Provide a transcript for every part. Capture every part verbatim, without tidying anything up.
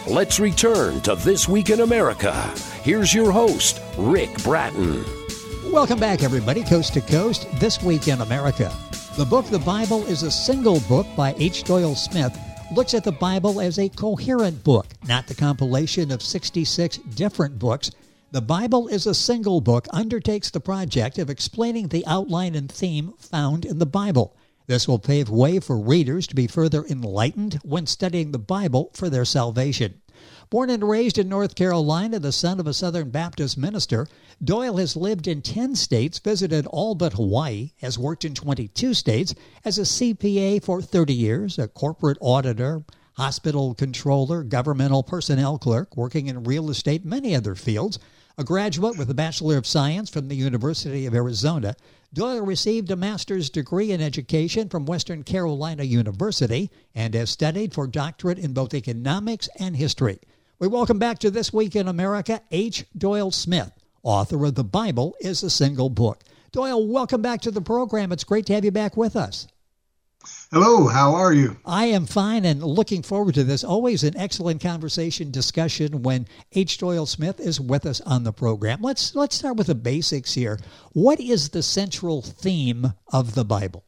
Let's return to This Week in America. Here's your host, Rick Bratton. Welcome back, everybody, coast to coast, This Week in America. The book, The Bible is a Single Book by H. Doyle Smith, looks at the Bible as a coherent book, not the compilation of sixty-six different books. The Bible is a Single Book undertakes the project of explaining the outline and theme found in the Bible. This will pave way for readers to be further enlightened when studying the Bible for their salvation. Born and raised in North Carolina, the son of a Southern Baptist minister, Doyle has lived in ten states, visited all but Hawaii, has worked in twenty-two states, as a C P A for thirty years, a corporate auditor, hospital controller, governmental personnel clerk, working in real estate, many other fields. A graduate with a Bachelor of Science from the University of Arizona, Doyle received a master's degree in education from Western Carolina University and has studied for doctorate in both economics and history. We welcome back to This Week in America, H. Doyle Smith, author of The Bible is a Single Book. Doyle, welcome back to the program. It's great to have you back with us. Hello, how are you? I am fine and looking forward to this. Always an excellent conversation discussion when H. Doyle Smith is with us on the program. Let's let's start with the basics here. What is the central theme of the Bible?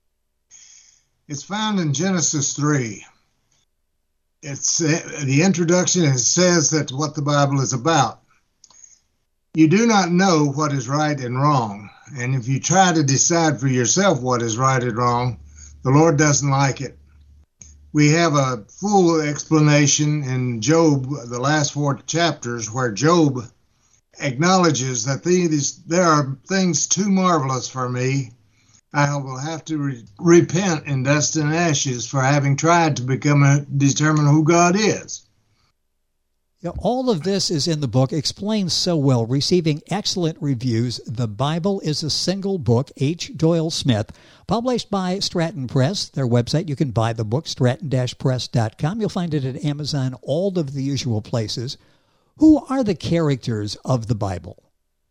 It's found in Genesis three. It's uh, the introduction. It says that what the Bible is about. You do not know what is right and wrong, and if you try to decide for yourself what is right and wrong, the Lord doesn't like it. We have a full explanation in Job, the last four chapters, where Job acknowledges that these, there are things too marvelous for me. I will have to re- repent in dust and ashes for having tried to become a, determine who God is. You know, all of this is in the book, explained so well, receiving excellent reviews. The Bible is a Single Book, H. Doyle Smith, published by Stratton Press. Their website, you can buy the book, stratton dash press dot com. You'll find it at Amazon, all of the usual places. Who are the characters of the Bible?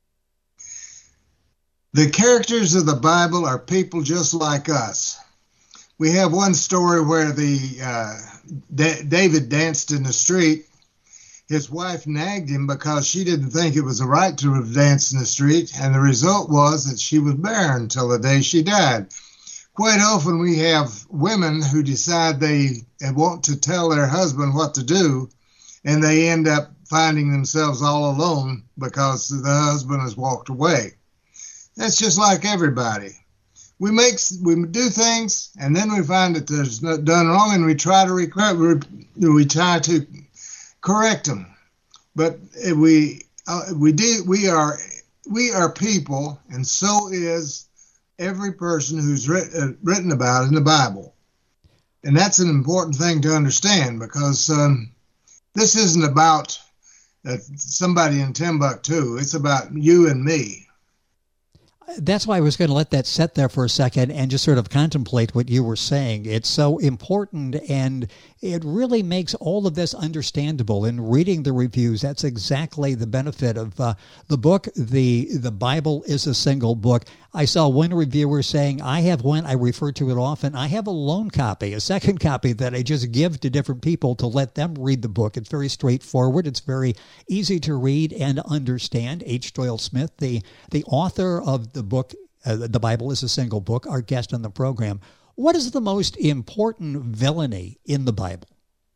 The characters of the Bible are people just like us. We have one story where the uh, D- David danced in the street. His wife nagged him because she didn't think it was a right to dance in the street, and the result was that she was barren until the day she died. Quite often we have women who decide they want to tell their husband what to do, and they end up finding themselves all alone because the husband has walked away. That's just like everybody. We make we do things, and then we find that there's not done wrong, and we try to rec- we try to correct them, but we uh, we do we are we are people, and so is every person who's writ- uh, written about in the Bible, and that's an important thing to understand because um, this isn't about uh, somebody in Timbuktu. It's about you and me. That's why I was going to let that set there for a second and just sort of contemplate what you were saying. It's so important, and it really makes all of this understandable. In reading the reviews, that's exactly the benefit of uh, the book. The The Bible is a Single Book. I saw one reviewer saying, I have one, I refer to it often, I have a loan copy, a second copy that I just give to different people to let them read the book. It's very straightforward. It's very easy to read and understand. H. Doyle Smith, the, the author of the book, uh, The Bible is a Single Book, our guest on the program. What is the most important villainy in the Bible?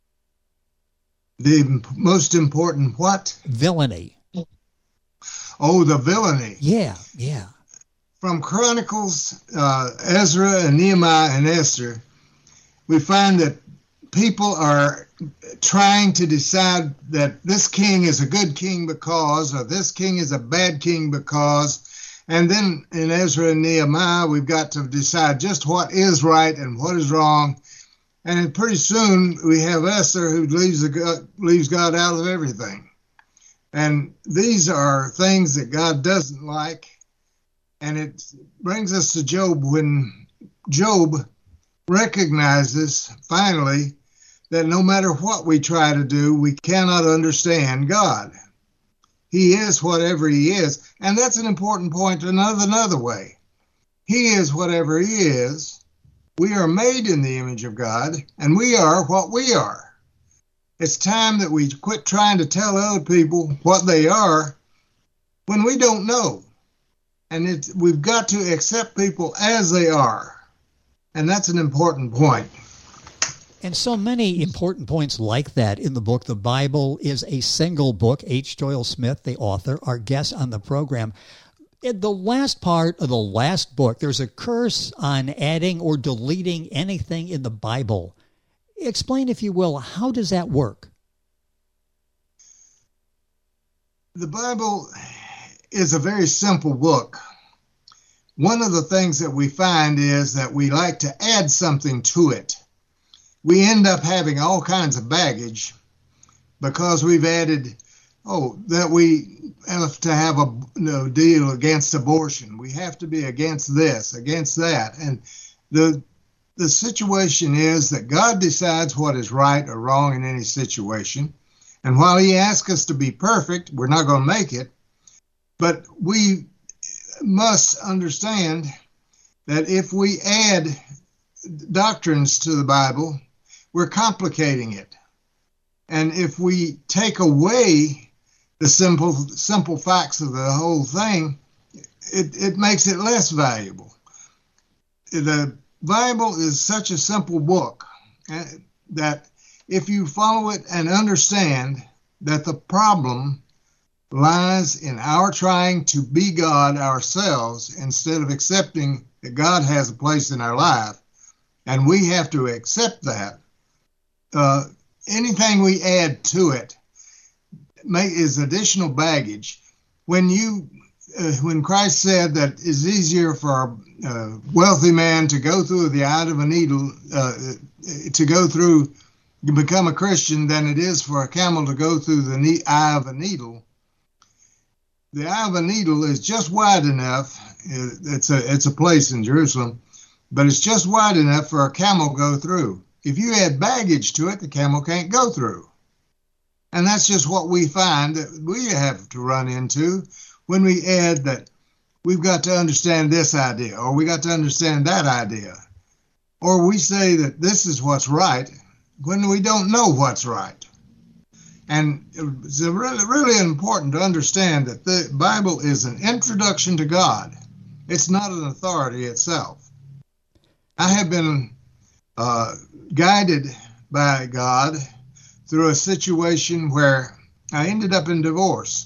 The most important what? Villainy. Oh, the villainy. Yeah, yeah. From Chronicles, uh, Ezra and Nehemiah and Esther, we find that people are trying to decide that this king is a good king because, or this king is a bad king because. And then in Ezra and Nehemiah, we've got to decide just what is right and what is wrong. And then pretty soon we have Esther who leaves, the God, leaves God out of everything. And these are things that God doesn't like. And it brings us to Job when Job recognizes finally that no matter what we try to do, we cannot understand God. He is whatever he is. And that's an important point another, another way. He is whatever he is. We are made in the image of God, and we are what we are. It's time that we quit trying to tell other people what they are when we don't know. And it's, we've got to accept people as they are. And that's an important point. And so many important points like that in the book. The Bible is a single book. H. Doyle Smith, the author, our guest on the program. In the last part of the last book, there's a curse on adding or deleting anything in the Bible. Explain, if you will, how does that work? The Bible is a very simple book. One of the things that we find is that we like to add something to it. We end up having all kinds of baggage because we've added, oh, that we have to have a you know, deal against abortion. We have to be against this, against that. And the the situation is that God decides what is right or wrong in any situation. And while he asks us to be perfect, we're not going to make it. But we must understand that if we add doctrines to the Bible, we're complicating it. And if we take away the simple simple facts of the whole thing, it, it makes it less valuable. The Bible is such a simple book that if you follow it and understand that the problem lies in our trying to be God ourselves instead of accepting that God has a place in our life, and we have to accept that, uh, anything we add to it may, is additional baggage. When you, uh, when Christ said that it's easier for a uh, wealthy man to go through the eye of a needle, uh, to go through, to become a Christian, than it is for a camel to go through the ne- eye of a needle. The eye of a needle is just wide enough. It's a it's a place in Jerusalem, but it's just wide enough for a camel to go through. If you add baggage to it, the camel can't go through. And that's just what we find that we have to run into when we add that we've got to understand this idea, or we got to understand that idea, or we say that this is what's right when we don't know what's right. And it's really, really important to understand that the Bible is an introduction to God. It's not an authority itself. I have been uh, guided by God through a situation where I ended up in divorce.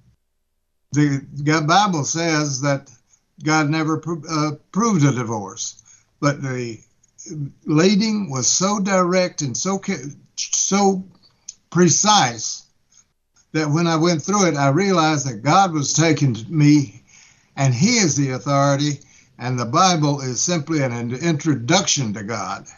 The Bible says that God never uh, proved a divorce, but the leading was so direct and so so precise that when I went through it, I realized that God was taking me, and he is the authority, and the Bible is simply an introduction to God.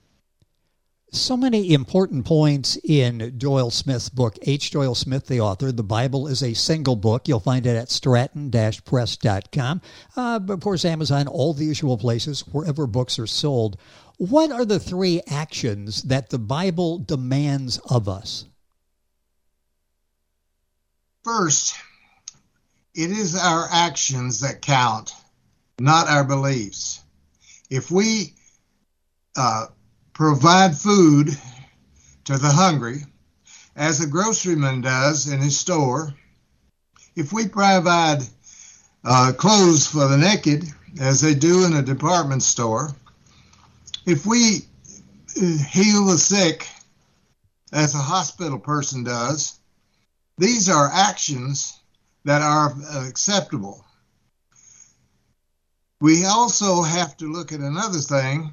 So many important points in Doyle Smith's book. H. Doyle Smith, the author. The Bible is a single book. You'll find it at stratton dash press dot com. Uh, of course, Amazon, all the usual places, wherever books are sold. What are the three actions that the Bible demands of us? First, it is our actions that count, not our beliefs. If we uh, provide food to the hungry, as a groceryman does in his store, if we provide uh, clothes for the naked, as they do in a department store, if we heal the sick, as a hospital person does, these are actions that are acceptable. We also have to look at another thing.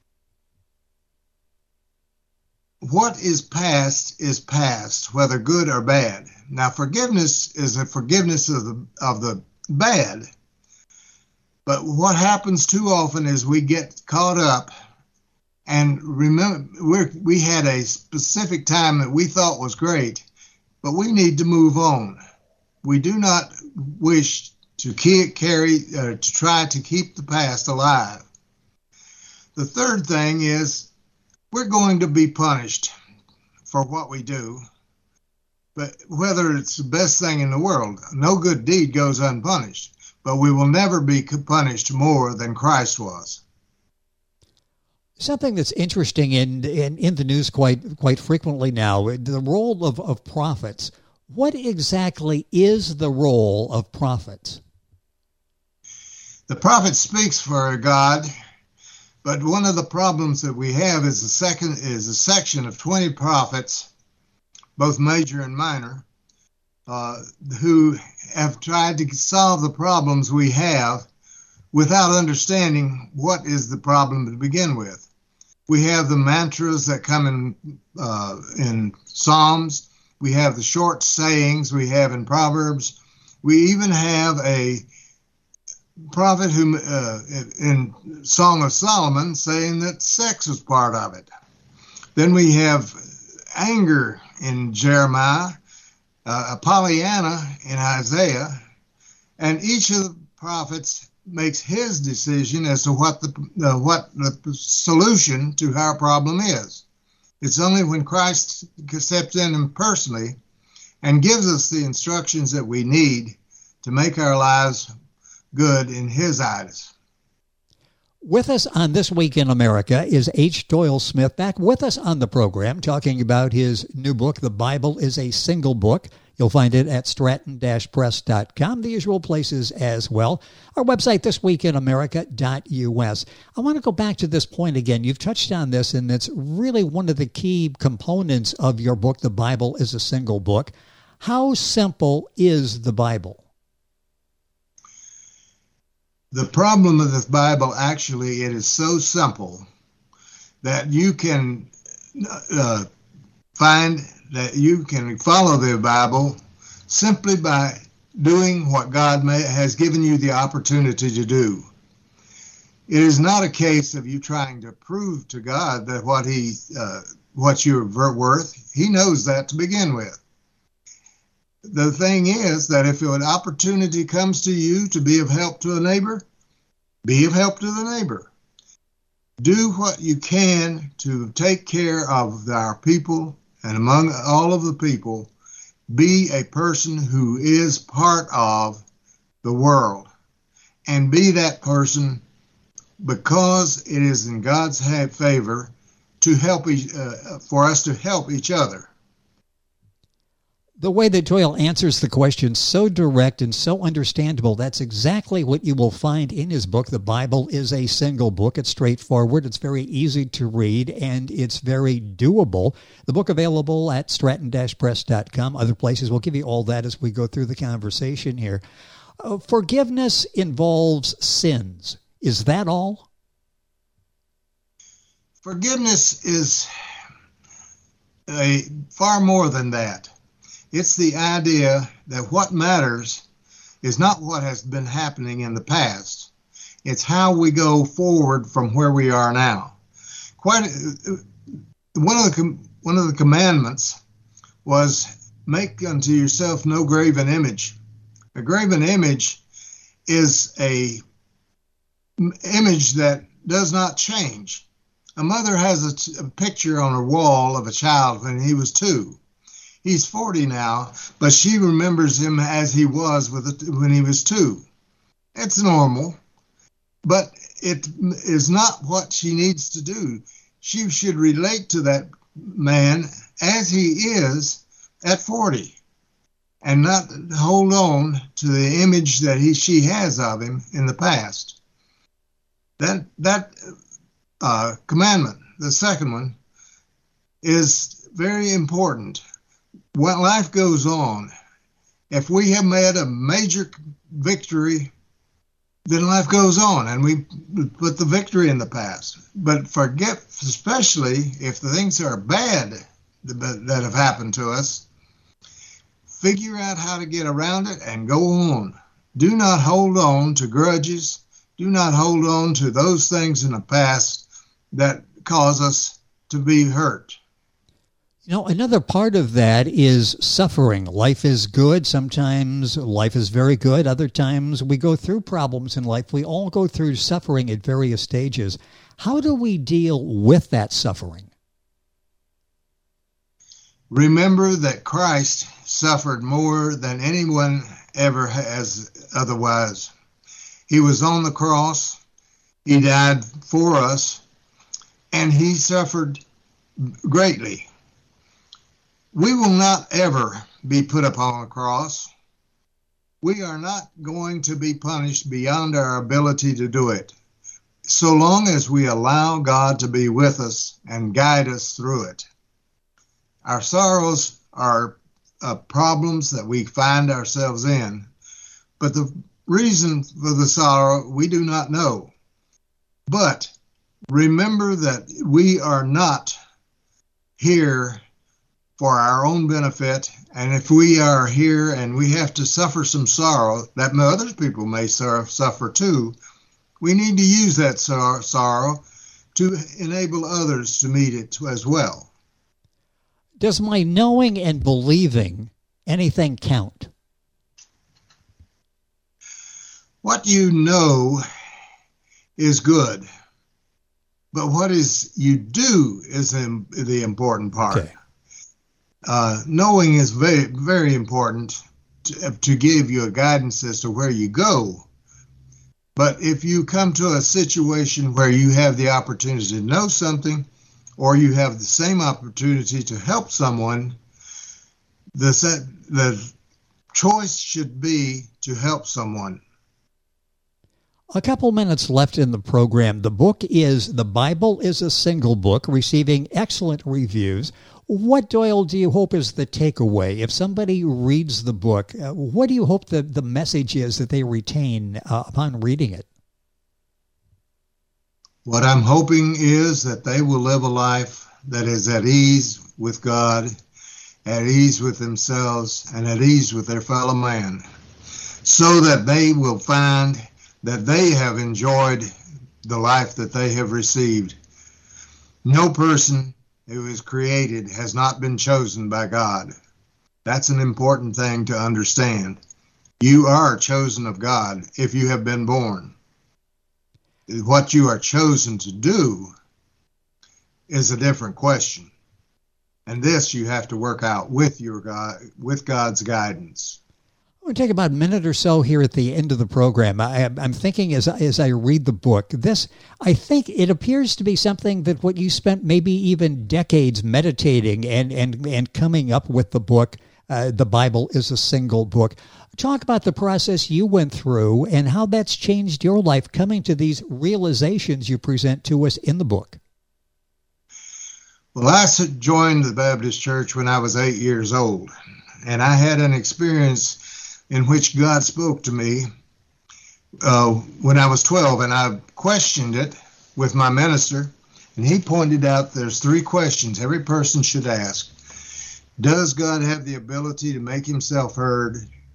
What is past is past, whether good or bad. Now, forgiveness is a forgiveness of the of the bad. But what happens too often is we get caught up and remember we're, we had a specific time that we thought was great, but we need to move on. We do not wish to keep, carry, uh, to try to keep the past alive. The third thing is we're going to be punished for what we do, but whether it's the best thing in the world, no good deed goes unpunished, but we will never be punished more than Christ was. Something that's interesting in, in, in the news quite quite frequently now, the role of, of prophets. What exactly is the role of prophets? The prophet speaks for God, but one of the problems that we have is a second is a section of twenty prophets, both major and minor, uh, who have tried to solve the problems we have without understanding what is the problem to begin with. We have the mantras that come in uh, in Psalms. We have the short sayings we have in Proverbs. We even have a prophet who, uh, in Song of Solomon, saying that sex was part of it. Then we have anger in Jeremiah, uh, Pollyanna in Isaiah, and each of the prophets makes his decision as to what the uh, what the solution to our problem is. It's only when Christ steps in personally and gives us the instructions that we need to make our lives good in his eyes. With us on This Week in America is H. Doyle Smith, back with us on the program, talking about his new book, The Bible is a Single Book. You'll find it at stratton dash press dot com, the usual places as well. Our website, this week in america dot u s. I want to go back to this point again. You've touched on this, and it's really one of the key components of your book, The Bible is a Single Book. How simple is the Bible? The problem of the Bible, actually, it is so simple that you can uh, find that you can follow the Bible simply by doing what God may, has given you the opportunity to do. It is not a case of you trying to prove to God that what he, uh, what you're worth. He knows that to begin with. The thing is that if an opportunity comes to you to be of help to a neighbor, be of help to the neighbor. Do what you can to take care of our people, and among all of the people, be a person who is part of the world. And be that person because it is in God's favor to help each, uh, for us to help each other. The way that Doyle answers the question, so direct and so understandable, that's exactly what you will find in his book. The Bible is a Single Book. It's straightforward, it's very easy to read, and it's very doable. The book available at stratton dash press dot com. Other places, we'll give you all that as we go through the conversation here. Uh, forgiveness involves sins. Is that all? Forgiveness is a far more than that. It's the idea that what matters is not what has been happening in the past. It's how we go forward from where we are now. Quite one of the one of the commandments was make unto yourself no graven image. A graven image is a image that does not change. A mother has a, a picture on her wall of a child when he was two. He's forty now, but she remembers him as he was with it when he was two. It's normal, but it is not what she needs to do. She should relate to that man as he is at forty and not hold on to the image that he she has of him in the past. That, that uh, commandment, the second one, is very important. When life goes on, if we have made a major victory, then life goes on and we put the victory in the past. But forget, especially if the things are bad that have happened to us, figure out how to get around it and go on. Do not hold on to grudges. Do not hold on to those things in the past that cause us to be hurt. You know, another part of that is suffering. Life is good. Sometimes life is very good. Other times we go through problems in life. We all go through suffering at various stages. How do we deal with that suffering? Remember that Christ suffered more than anyone ever has otherwise. He was on the cross. He died for us. and he suffered greatly. We will not ever be put upon a cross. We are not going to be punished beyond our ability to do it, so long as we allow God to be with us and guide us through it. Our sorrows are uh, problems that we find ourselves in, but the reason for the sorrow we do not know. But remember that we are not here for our own benefit, and if we are here and we have to suffer some sorrow that other people may suffer too, we need to use that sor- sorrow to enable others to meet it as well. Does my knowing and believing anything count? What you know is good, but what is you do is the, the important part. Okay. Uh, knowing is very, very important to, to give you a guidance as to where you go. But if you come to a situation where you have the opportunity to know something, or you have the same opportunity to help someone, the, the choice should be to help someone. A couple minutes left in the program. The book is The Bible is a Single Book, receiving excellent reviews. What, Doyle, do you hope is the takeaway? If somebody reads the book, uh, what do you hope the, the message is that they retain uh, upon reading it? What I'm hoping is that they will live a life that is at ease with God, at ease with themselves, and at ease with their fellow man, so that they will find that they have enjoyed the life that they have received. No person who is created has not been chosen by God. That's an important thing to understand. You are chosen of God if you have been born. What you are chosen to do is a different question. And this you have to work out with your God, with God's guidance. We'll take about a minute or so here at the end of the program. I, I'm thinking as, as I read the book, this, I think it appears to be something that what you spent maybe even decades meditating and, and, and coming up with the book, uh, The Bible is a Single Book. Talk about the process you went through and how that's changed your life coming to these realizations you present to us in the book. Well, I joined the Baptist Church when I was eight years old, and I had an experience in which God spoke to me uh, when I was twelve, and I questioned it with my minister, and he pointed out there's three questions every person should ask. Does God have the ability to make himself heard?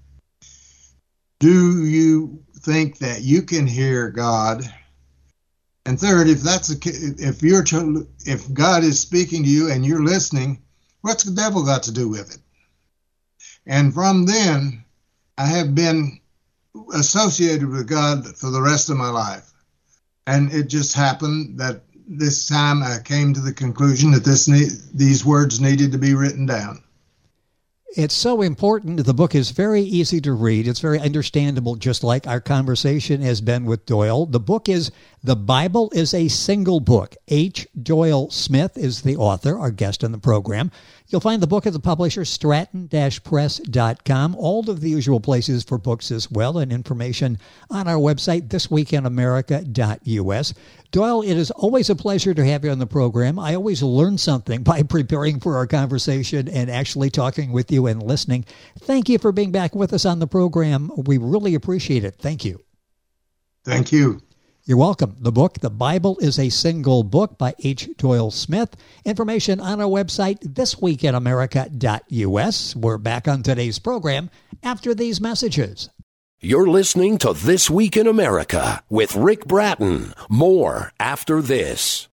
Do you think that you can hear God? And third, if that's a, if you're if God is speaking to you and you're listening, what's the devil got to do with it? And from then, I have been associated with God for the rest of my life. And it just happened that this time I came to the conclusion that this ne- these words needed to be written down. It's so important. The book is very easy to read. It's very understandable, just like our conversation has been with Doyle. The book is The Bible is a Single Book. H. Doyle Smith is the author, our guest on the program. You'll find the book at the publisher, stratton dash press dot com, all of the usual places for books as well, and information on our website, this week in america dot u s. Doyle, it is always a pleasure to have you on the program. I always learn something by preparing for our conversation and actually talking with you and listening. Thank you for being back with us on the program. We really appreciate it. Thank you. Thank you. You're welcome. The book, The Bible is a Single Book by H. Doyle Smith. Information on our website, this week in america dot u s. We're back on today's program after these messages. You're listening to This Week in America with Rick Bratton. More after this.